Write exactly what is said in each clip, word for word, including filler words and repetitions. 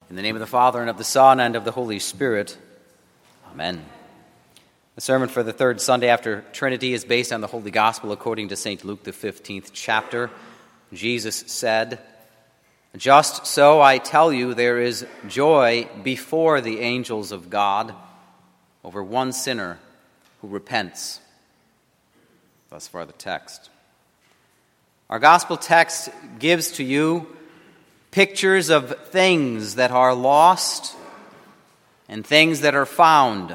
In the name of the Father, and of the Son, and of the Holy Spirit. Amen. The sermon for the third Sunday after Trinity is based on the Holy Gospel according to Saint Luke, the fifteenth chapter. Jesus said, "Just so I tell you, there is joy before the angels of God over one sinner who repents." Thus far the text. Our gospel text gives to you pictures of things that are lost and things that are found.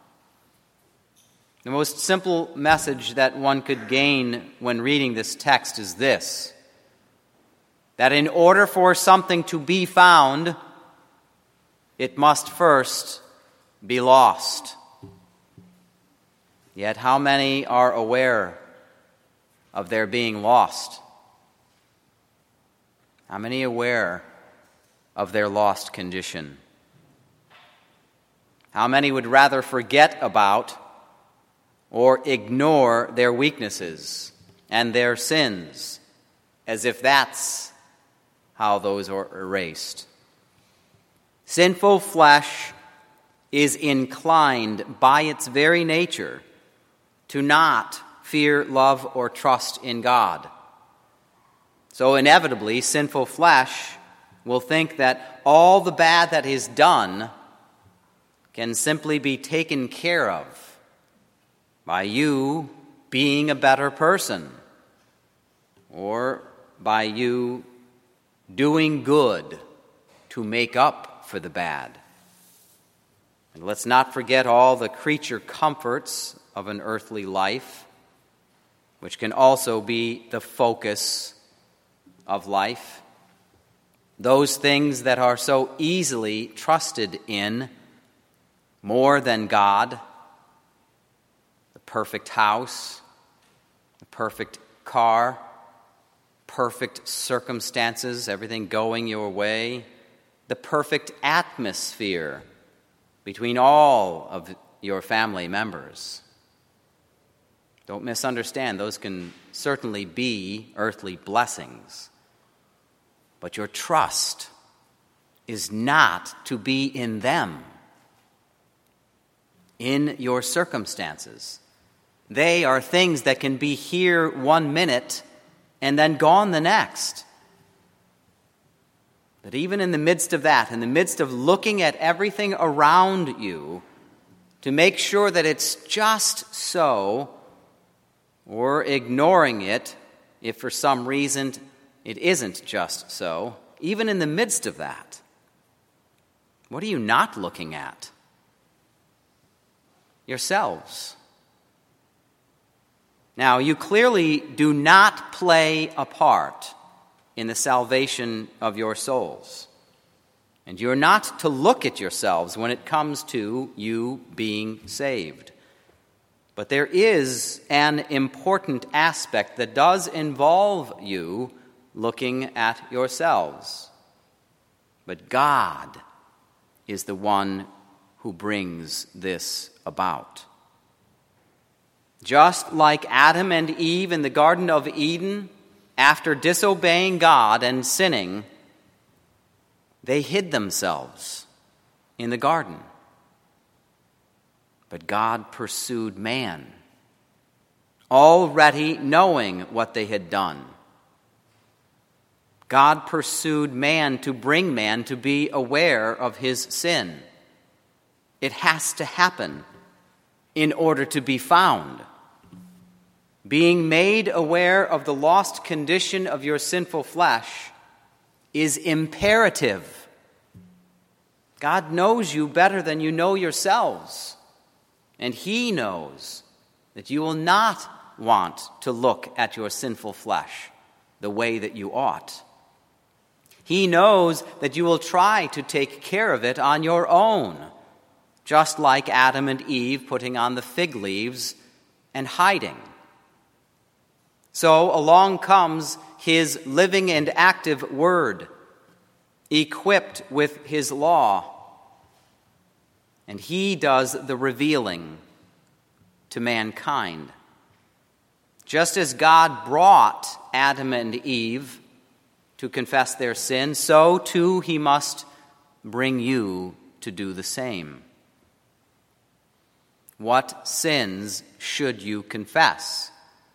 The most simple message that one could gain when reading this text is this: that in order for something to be found, it must first be lost. Yet how many are aware of their being lost? How many aware of their lost condition? How many would rather forget about or ignore their weaknesses and their sins, as if that's how those are erased? Sinful flesh is inclined by its very nature to not fear, love, or trust in God. So inevitably, sinful flesh will think that all the bad that is done can simply be taken care of by you being a better person, or by you doing good to make up for the bad. And let's not forget all the creature comforts of an earthly life, which can also be the focus of life. Those things that are so easily trusted in more than God: the perfect house, the perfect car, perfect circumstances, everything going your way, the perfect atmosphere between all of your family members. Don't misunderstand, those can certainly be earthly blessings. But your trust is not to be in them, in your circumstances. They are things that can be here one minute and then gone the next. But even in the midst of that, in the midst of looking at everything around you to make sure that it's just so, or ignoring it if for some reason it isn't just so, even in the midst of that, what are you not looking at? Yourselves. Now, you clearly do not play a part in the salvation of your souls. And you're not to look at yourselves when it comes to you being saved. But there is an important aspect that does involve you looking at yourselves. But God is the one who brings this about. Just like Adam and Eve in the Garden of Eden, after disobeying God and sinning, they hid themselves in the garden. But God pursued man, already knowing what they had done. God pursued man to bring man to be aware of his sin. It has to happen in order to be found. Being made aware of the lost condition of your sinful flesh is imperative. God knows you better than you know yourselves. And he knows that you will not want to look at your sinful flesh the way that you ought. He knows that you will try to take care of it on your own, just like Adam and Eve putting on the fig leaves and hiding. So along comes his living and active word, equipped with his law, and he does the revealing to mankind. Just as God brought Adam and Eve to confess their sin, so too he must bring you to do the same? What sins should you confess?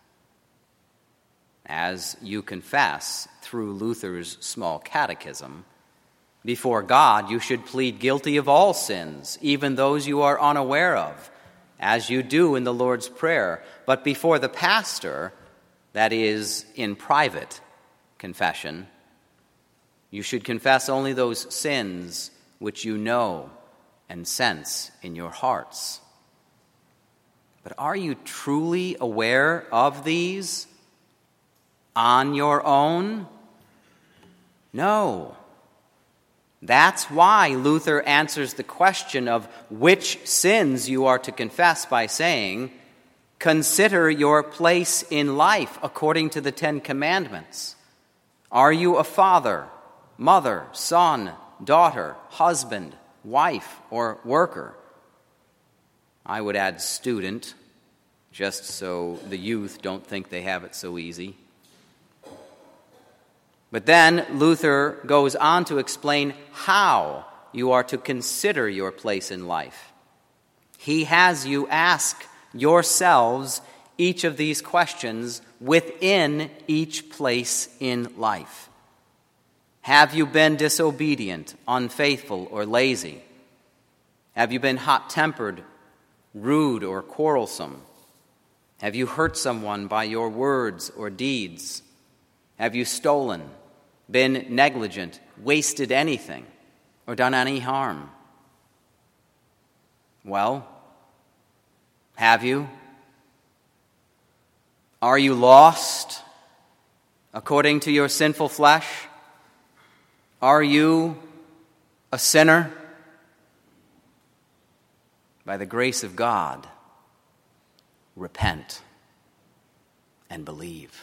As you confess through Luther's small catechism, before God you should plead guilty of all sins, even those you are unaware of, as you do in the Lord's Prayer. But before the pastor, that is, in private confession, you should confess only those sins which you know and sense in your hearts. But are you truly aware of these on your own? No. That's why Luther answers the question of which sins you are to confess by saying, "Consider your place in life according to the Ten Commandments. Are you a father, mother, son, daughter, husband, wife, or worker?" I would add student, just so the youth don't think they have it so easy. But then Luther goes on to explain how you are to consider your place in life. He has you ask yourselves each of these questions within each place in life. Have you been disobedient, unfaithful, or lazy? Have you been hot-tempered, rude, or quarrelsome? Have you hurt someone by your words or deeds? Have you stolen, been negligent, wasted anything, or done any harm? Well, have you? Are you lost according to your sinful flesh? Are you a sinner? By the grace of God, repent and believe.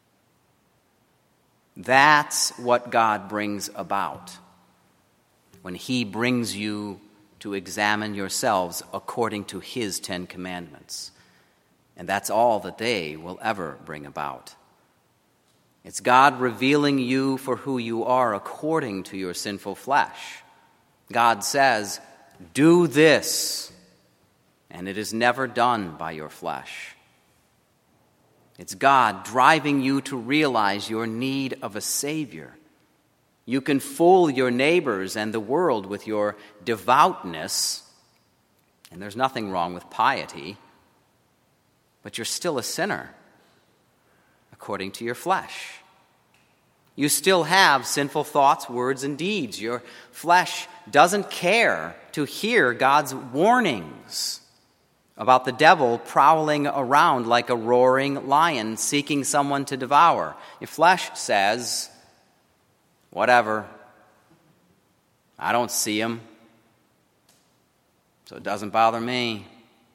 That's what God brings about when He brings you to examine yourselves according to His Ten Commandments. And that's all that they will ever bring about. It's God revealing you for who you are according to your sinful flesh. God says, "Do this," and it is never done by your flesh. It's God driving you to realize your need of a Savior. You can fool your neighbors and the world with your devoutness, and there's nothing wrong with piety, but you're still a sinner according to your flesh. You still have sinful thoughts, words, and deeds. Your flesh doesn't care to hear God's warnings about the devil prowling around like a roaring lion seeking someone to devour. Your flesh says, whatever, I don't see him, so it doesn't bother me.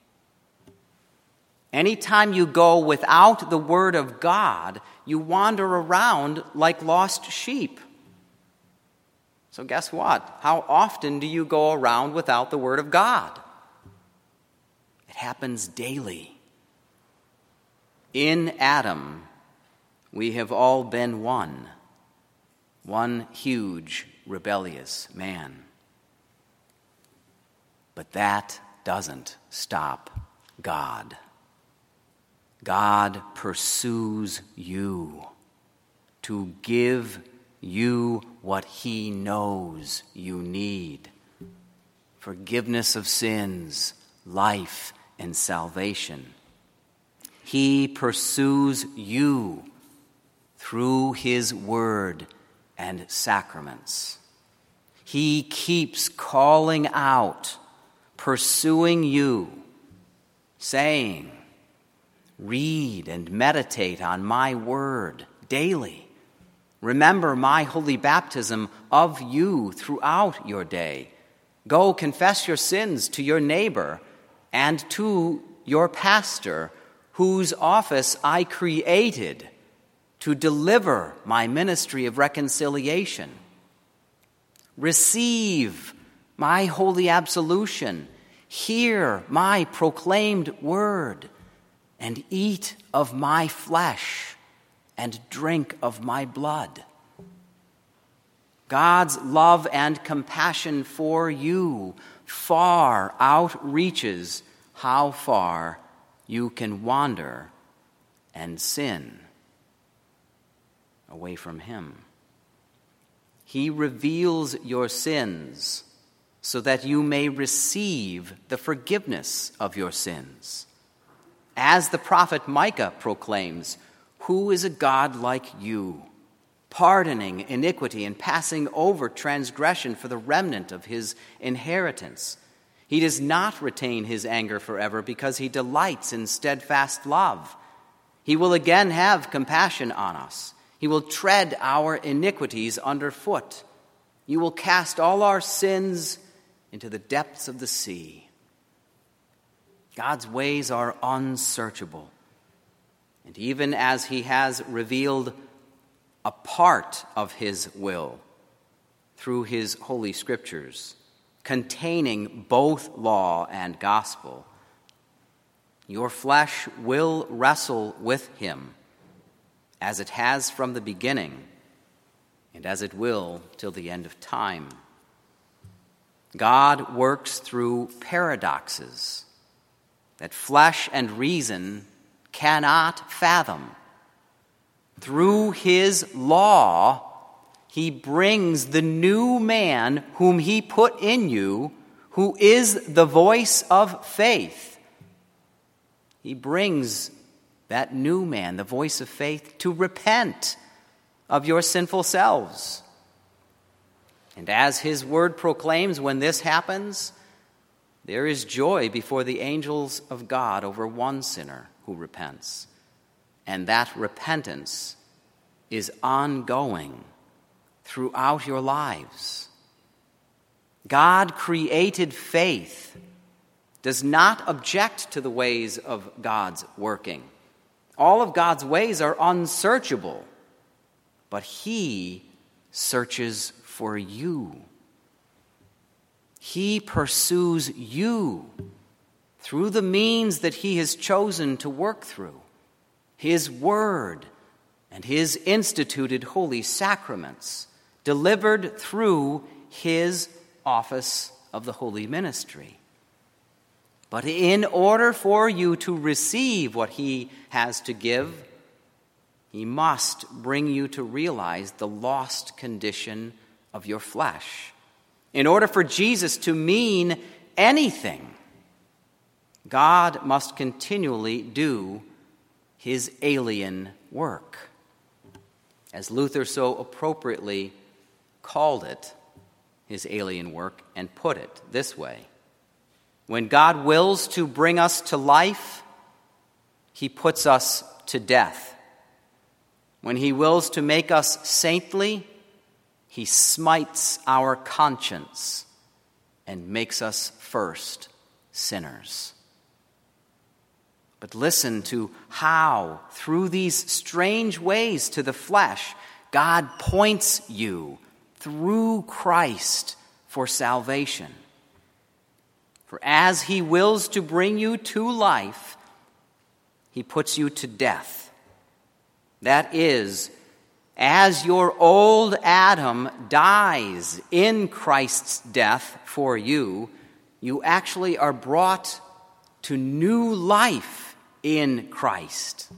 Anytime you go without the Word of God, you wander around like lost sheep. So guess what? How often do you go around without the Word of God? It happens daily. In Adam, we have all been one, one huge rebellious man. But that doesn't stop God. God pursues you to give you what He knows you need: forgiveness of sins, life, and salvation. He pursues you through His Word and sacraments. He keeps calling out, pursuing you, saying, "Read and meditate on my word daily. Remember my holy baptism of you throughout your day. Go confess your sins to your neighbor and to your pastor, whose office I created to deliver my ministry of reconciliation. Receive my holy absolution. Hear my proclaimed word. And eat of my flesh, and drink of my blood." God's love and compassion for you far outreaches how far you can wander and sin away from him. He reveals your sins so that you may receive the forgiveness of your sins. As the prophet Micah proclaims, "Who is a God like you, pardoning iniquity and passing over transgression for the remnant of his inheritance? He does not retain his anger forever because he delights in steadfast love. He will again have compassion on us. He will tread our iniquities underfoot. You will cast all our sins into the depths of the sea." God's ways are unsearchable. And even as he has revealed a part of his will through his holy scriptures, containing both law and gospel, your flesh will wrestle with him, as it has from the beginning, and as it will till the end of time. God works through paradoxes that flesh and reason cannot fathom. Through his law, he brings the new man whom he put in you, who is the voice of faith. He brings that new man, the voice of faith, to repent of your sinful selves. And as his word proclaims, when this happens, there is joy before the angels of God over one sinner who repents. And that repentance is ongoing throughout your lives. God created faith, does not object to the ways of God's working. All of God's ways are unsearchable, but he searches for you. He pursues you through the means that he has chosen to work through, his word and his instituted holy sacraments, delivered through his office of the holy ministry. But in order for you to receive what he has to give, he must bring you to realize the lost condition of your flesh. In order for Jesus to mean anything, God must continually do his alien work. As Luther so appropriately called it, his alien work, and put it this way: when God wills to bring us to life, he puts us to death. When he wills to make us saintly, he smites our conscience and makes us first sinners. But listen to how, through these strange ways to the flesh, God points you through Christ for salvation. For as he wills to bring you to life, he puts you to death. That is, as your old Adam dies in Christ's death for you, you actually are brought to new life in Christ.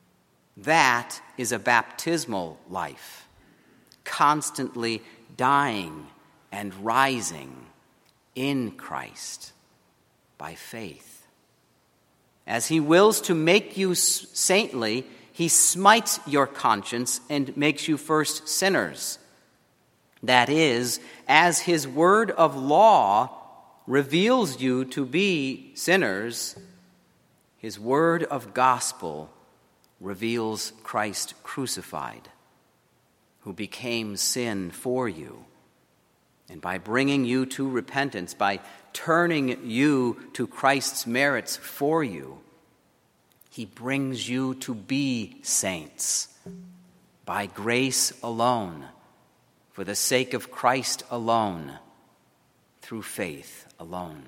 That is a baptismal life, constantly dying and rising in Christ by faith. As he wills to make you saintly, he smites your conscience and makes you first sinners. That is, as his word of law reveals you to be sinners, his word of gospel reveals Christ crucified, who became sin for you. And by bringing you to repentance, by turning you to Christ's merits for you, he brings you to be saints by grace alone, for the sake of Christ alone, through faith alone.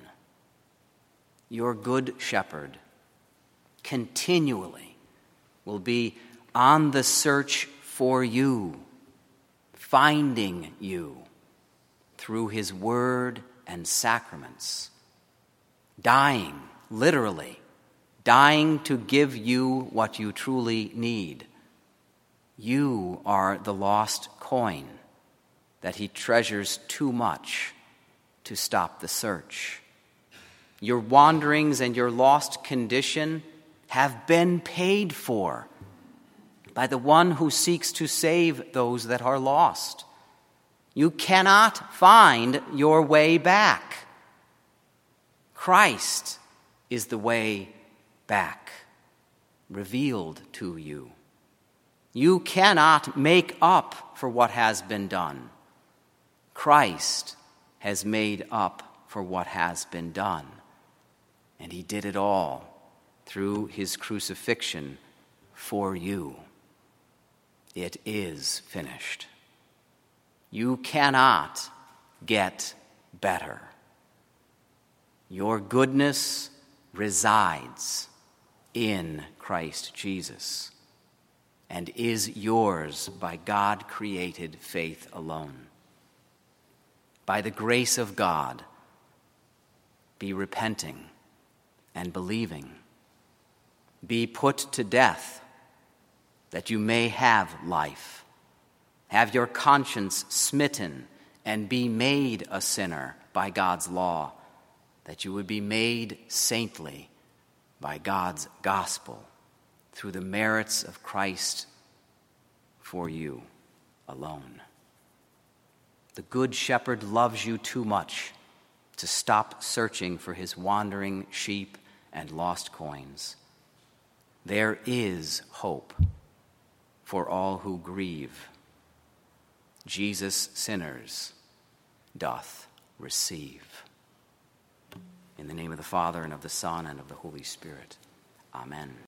Your good shepherd continually will be on the search for you, finding you through his word and sacraments, dying, literally, dying to give you what you truly need. You are the lost coin that he treasures too much to stop the search. Your wanderings and your lost condition have been paid for by the one who seeks to save those that are lost. You cannot find your way back. Christ is the way back, revealed to you. You cannot make up for what has been done. Christ has made up for what has been done. And he did it all through his crucifixion for you. It is finished. You cannot get better. Your goodness resides in Christ Jesus and is yours by God-created faith alone. By the grace of God, be repenting and believing. Be put to death that you may have life. Have your conscience smitten and be made a sinner by God's law, that you would be made saintly by God's gospel through the merits of Christ for you alone. The Good Shepherd loves you too much to stop searching for his wandering sheep and lost coins. There is hope for all who grieve. Jesus sinners doth receive. In the name of the Father, and of the Son, and of the Holy Spirit. Amen.